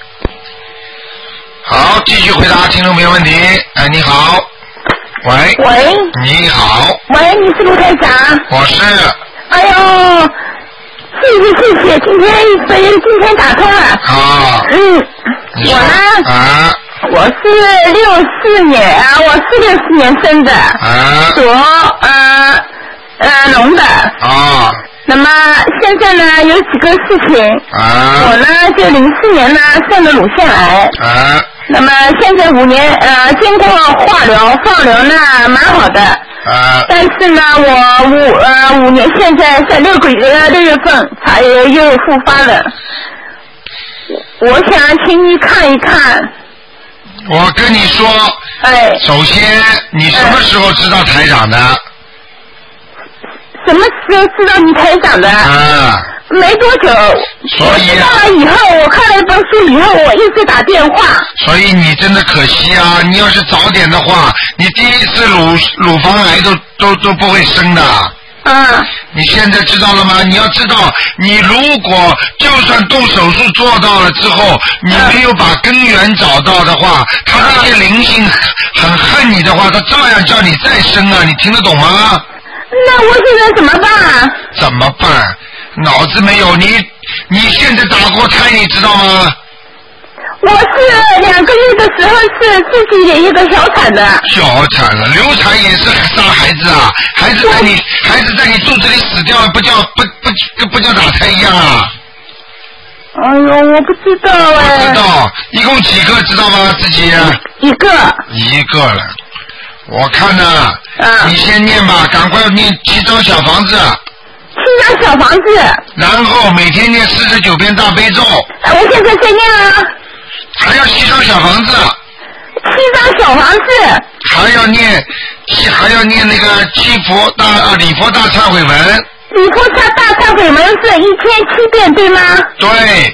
好，继续回答听众朋友问题。你好。喂。你好。 喂，你是卢台长？ 我是。 哎呦，谢谢，今天打通了。我呢？我是64年我是64年生的。属龙的。那么现在呢有几个事情。我呢就04年呢生了乳腺癌。那么现在5年经过化疗放疗呢蛮好的。但是呢我5年现在在6月份才又复发了。我想请你看一看。 我跟你说。首先你什么时候知道台长的？ 什么时候知道你台长的？没多久。我知道了以后，我看了一本书以后，我一直打电话。 所以你真的可惜啊！你要是早点的话，你第一次乳房癌都不会生的。你现在知道了吗？你要知道，你如果就算动手术做到了之后，你没有把根源找到的话，他那些灵性很恨你的话，他照样叫你再生啊！你听得懂吗？ 那我现在怎么办？ 怎么办？脑子没有你现在打过胎，你知道吗？ 我是2个月的时候是自己也一个小产的。 小产了，流产也是杀孩子啊！孩子在你肚子里死掉，不叫打胎一样啊？ 哎呦，我不知道哎。 不知道，一共几个知道吗？自己？ 一个了。我看呢，你先念吧，赶快念7张小房子。 7张小房子。 然后每天念49遍大悲咒。 我现在在念啊。 还要7张小房子。 7张小房子。 还要念那个礼佛大忏悔文。 礼佛大忏悔文是1天7遍对吗？ 对。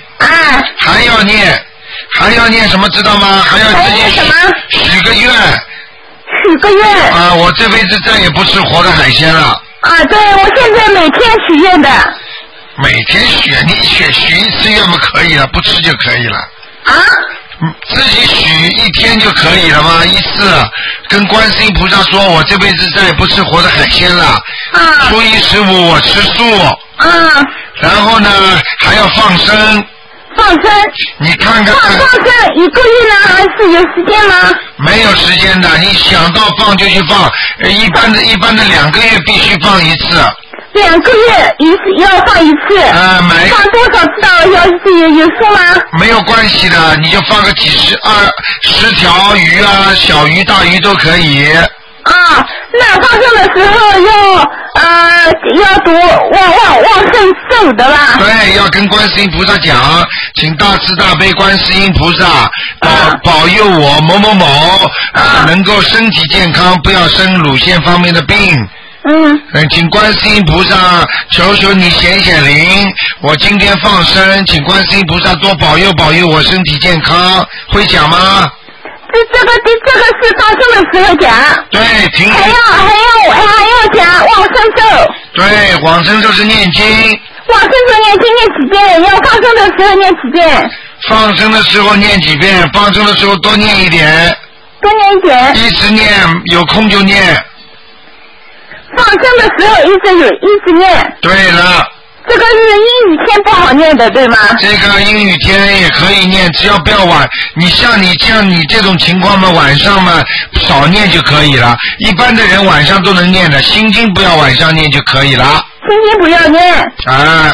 还要念什么知道吗？还要自己许个愿。 许个愿。 啊，我这辈子再也不吃活的海鲜了。 啊，对，我现在每天许愿的。 每天许，你许1次愿嘛可以了，不吃就可以了。 啊？ 自己许1天就可以了吗？1次，跟观世音菩萨说，我这辈子再也不吃活的海鲜了。 啊。 初一15我吃素。 啊。 然后呢，还要放生。 放生。 你看看。 放生1个月呢，还是有时间吗？ 没有时间的，你想到放就去放。一般的2个月必须放1次。 2个月要放1次。放多少知道有数吗？ 没有关系的，你就放个10条鱼啊，小鱼大鱼都可以。 啊，那放生的时候要读往生咒的吧？ 对，要跟观世音菩萨讲，请大慈大悲观世音菩萨保佑我某某某能够身体健康，不要生乳腺方面的病。请观世音菩萨求求你显灵，我今天放生，请观世音菩萨多保佑我身体健康，会讲吗？ 这个是放生的时候讲。 对， 还要讲往生咒。 对，往生咒是念经。 往生咒念经念几遍？要放生的时候念几遍？ 放生的时候念几遍？放生的时候多念一点。 多念一点。 一直念，有空就念。 放生的时候一直念。 对了。 这个是阴雨天不好念的，对吗？ 这个阴雨天也可以念，只要不要晚。像你这种情况嘛，晚上嘛少念就可以了。一般的人晚上都能念的，心经不要晚上念就可以了。 心经不要念。 啊。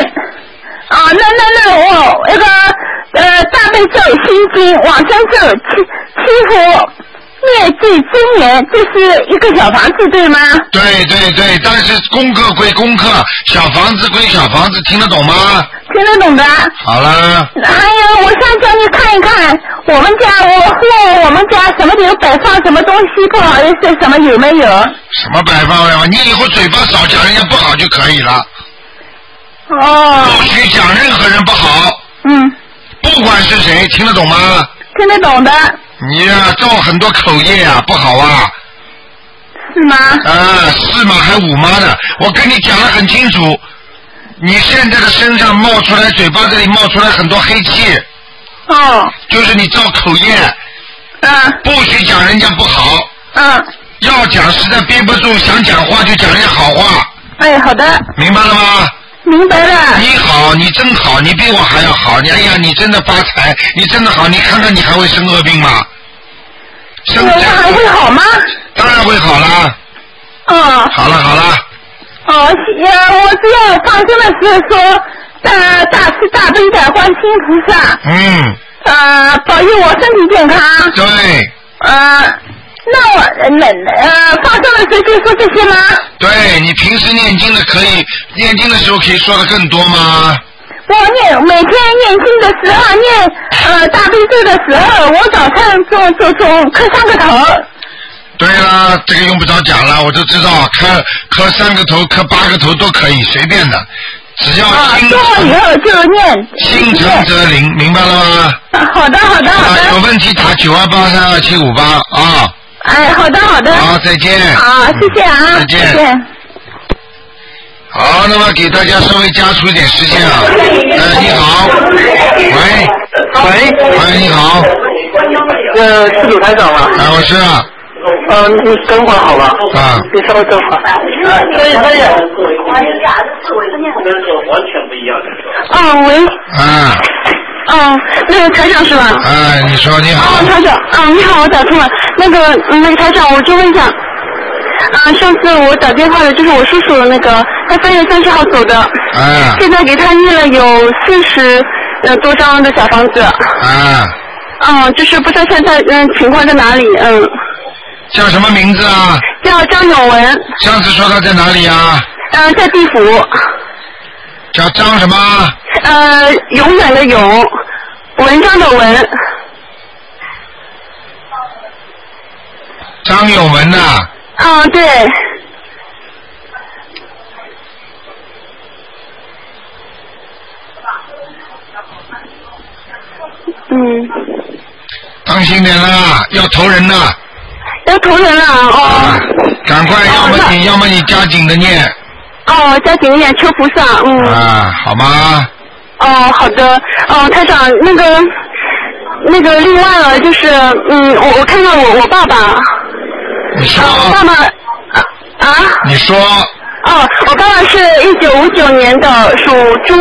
那我那个大悲咒、心经、往生咒、七佛。灭罪真言，这是一个小房子对吗？ 对，但是功课归功课，小房子归小房子，听得懂吗？ 听得懂的。 好了。 还有，我想叫你看一看我们家什么地方摆放什么东西不好意思，什么有没有？ 什么摆放呀？你以后嘴巴少讲人家不好就可以了。 哦。 不许讲任何人不好。不管是谁，听得懂吗？ 听得懂的。 你造很多口业啊，不好啊。 是吗？ 是吗？还五妈呢？我跟你讲得很清楚，你现在的身上冒出来，嘴巴这里冒出来很多黑气。就是你造口业。不许讲人家不好。要讲实在憋不住，想讲话就讲人家好话。 好的。 明白了吗？ 明白了。 你好，你真好，你比我还要好。哎呀，你真的发财，你真的好，你看看你还会生恶病吗？ 我还会好吗？ 当然会好啦。好了。 我只要放生的时候说大慈大悲的观世音菩萨。保佑我身体健康。 对。 那我放生的时候就说这些吗？ 对，你平时念经的可以，念经的时候可以说的更多吗？ 我每天念经的时候念大悲咒的时候，我早上总磕3个头。 对了，这个用不着讲了，我都知道，磕3个头、磕8个头都可以，随便的，只要心做了以后就念。 心诚则灵，明白了吗？ 好的。 有问题打92832758啊。 好的。 好，再见。 好，谢谢啊。 再见。好，那么给大家稍微加出一点时间啊。你好。喂，你好。 是鲁台长吗？ 我是啊。 你等会儿好吧？你稍微等会儿。可以。完全不一样的。喂。那个台长是吧？ 你说你好。 台长，你好，我打通了。那个台长，我就问一下，上次我打电话的就是我叔叔的那个，他3月30号走的。现在给他念了有多张的小房子。 啊。 就是不知道现在情况在哪里， 叫什么名字啊？ 叫张永文。 上次说他在哪里啊？ 在地府。 叫张什么？ 永远的永，文章的文。 张永文呐。 对。 当心点啦，要投人了。 要投人了赶快，要么你加紧的念。 加紧念，求菩萨。 好吗？ 好的。台长，那个另外了，就是我看看我爸爸。 你说。 我爸爸你说。 我爸爸是1959年的，属猪。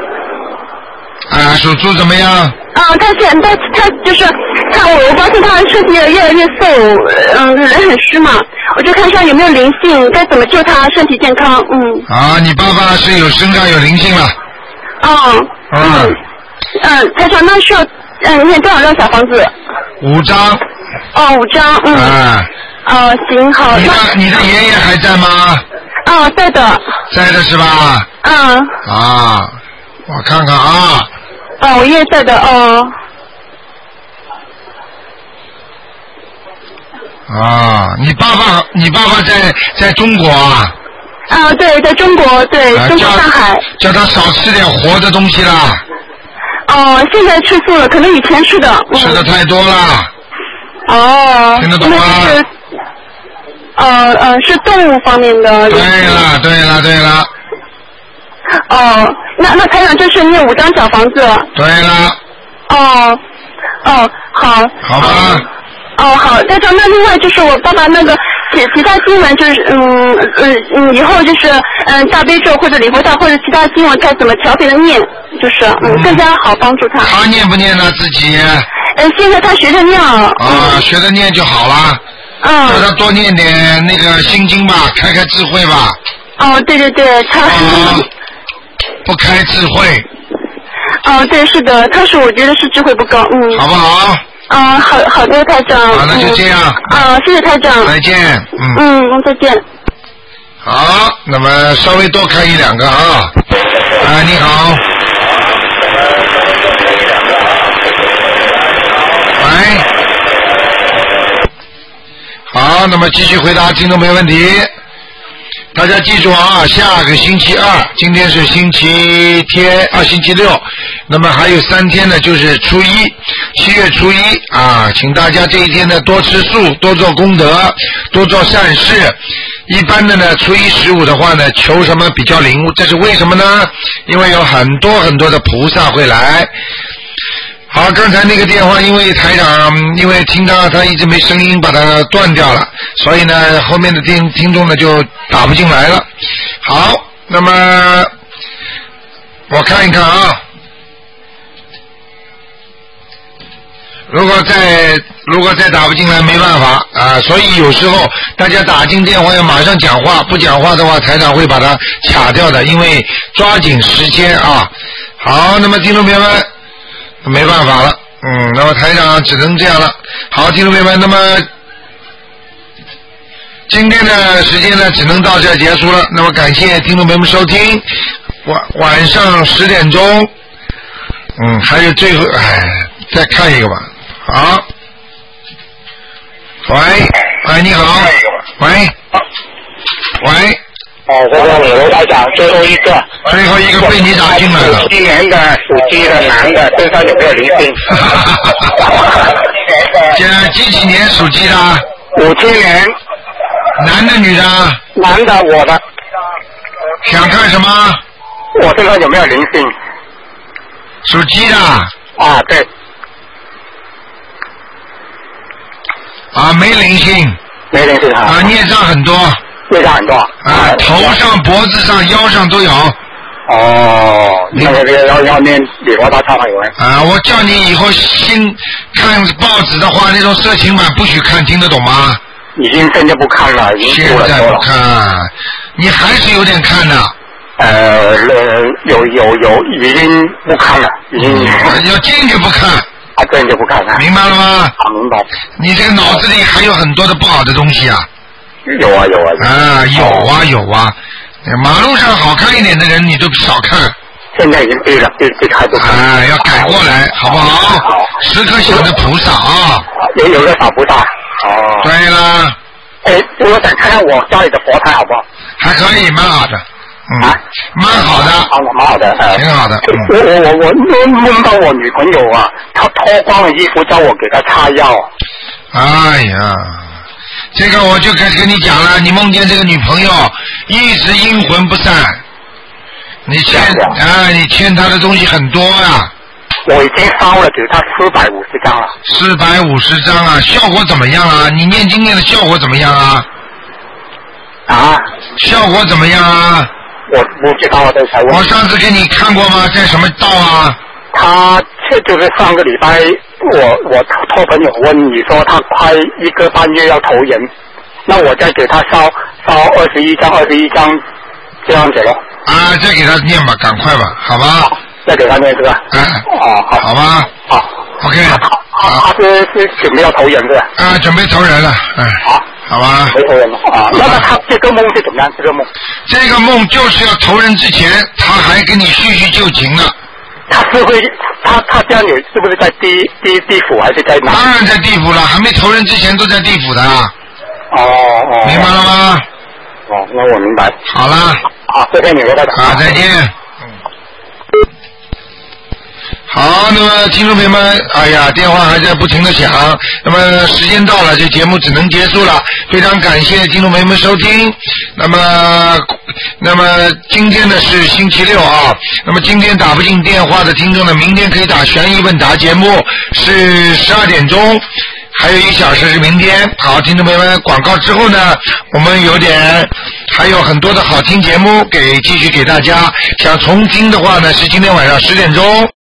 属猪怎么样？ 他就是看我发现他身体越来越瘦，人很虚嘛，我就看一下有没有灵性，该怎么救他身体健康。 你爸爸是身上有灵性了。 台长，那需要念多少张小房子 ？5张。 5张。行好。 你的爷爷还在吗？ 在的。 在的是吧？我看看啊。 我爷爷在的你爸爸在中国啊？ 对，在中国，对，中国上海。 叫他少吃点活的东西啦。 现在吃素了，可能以前吃的。 吃的太多了。听得懂吗？ 是动物方面的。 对了。 那台长这是念5张小房子。 对了。 好。 好吧。 好，台长，那另外就是我爸爸那个其他经文，就是以后就是大悲咒或者礼佛大或者其他经文该怎么调配的念，就是更加好帮助他。 他念不念呢自己？ 现在他学着念。 学着念就好了。叫他多念点那个心经吧，开智慧吧。 对，他。 不开智慧。 对，是的，我觉得是智慧不高。 好不好？ 好的，台长。 好，那就这样。 谢谢台长。 再见。 再见。 好，那么稍微多看1、2个啊。你好。喂。好，那么继续回答听众朋友问题。大家记住啊，下个星期二，今天是星期天星期六，那么还有3天呢，就是初一，7月初1啊，请大家这一天呢多吃素，多做功德，多做善事。一般的呢，初一15的话呢，求什么比较灵，这是为什么呢？因为有很多很多的菩萨会来。好，刚才那个电话，因为台长因为听到他一直没声音，把它断掉了，所以呢，后面的听众呢就打不进来了。好，那么我看一看啊，如果再打不进来没办法所以有时候大家打进电话要马上讲话，不讲话的话台长会把它卡掉的，因为抓紧时间啊。好，那么听众朋友们。没办法了，那么台长只能这样了。好，听众朋友们，那么今天的时间呢，只能到这结束了。那么感谢听众朋友们收听，晚上10点钟，还有最后，再看一个吧。好，喂，你好，喂。 这个刘台长，最后一个被你打进来了。 今年的属鸡的男的身上有没有灵性？ 几年属鸡的 ？57年。 男的女的？ 男的，我的。 想看什么？ 我身上有没有灵性？ 属鸡的。 对。 没灵性。 没灵性孽障很多。 孽障很多头上、脖子上、腰上都有。 那个要念礼佛大忏悔文。 我叫你以后看报纸的话，那种色情版不许看，听得懂吗？ 已经现在不看了，已经现在不看，你还是有点看的。 有，已经不看了， 要坚决不看。 坚决不看啊。 明白了吗？ 明白。 你这个脑子里还有很多的不好的东西啊。 有啊。 有啊。马路上好看一点的人你都少看。 现在已经对了，对开不看。 要改过来，好不好？时刻想着菩萨啊。 有个小菩萨。 对了。 我想看看我家里的佛台好不好？ 还可以，蛮好的。蛮好的。 蛮好的。 挺好的。 我梦到我女朋友啊，她脱光了衣服叫我给她擦药。 哎呀，这个我就跟你讲了，你梦见这个女朋友一直阴魂不散，你欠她的东西很多啊。 我已经烧了给她450张了。 450张啊，效果怎么样啊？你念经念的效果怎么样啊？效果怎么样啊？ 我不知道啊，这才问。 我上次给你看过吗？在什么道啊？ 他就是上个礼拜，我托朋友问你说他快1个半月要投人，那我再给他烧21张这样子咯。 再给他念吧，赶快吧，好吧？ 再给他念是吧？ 好吧。 好 ，OK。 他是准备要投人是吧？ 准备投人了，好吧。 没投人了那么他这个梦是怎么样？这个梦就是要投人之前，他还给你叙叙旧情呢。 他这样是不是在地府还是在哪？ 当然在地府了，还没投人之前都在地府的。明白了吗？ 那我明白。 好了。 谢谢你，罗台长。 再见。好，那么听众朋友们，电话还在不停的响，那么时间到了，这节目只能结束了。非常感谢听众朋友们收听。那么今天呢是星期六啊，那么今天打不进电话的听众呢，明天可以打悬疑问答节目，是12点钟。还有1小时是明天。好，听众朋友们，广告之后呢，我们还有很多的好听节目继续给大家。想重听的话呢，是今天晚上10点钟。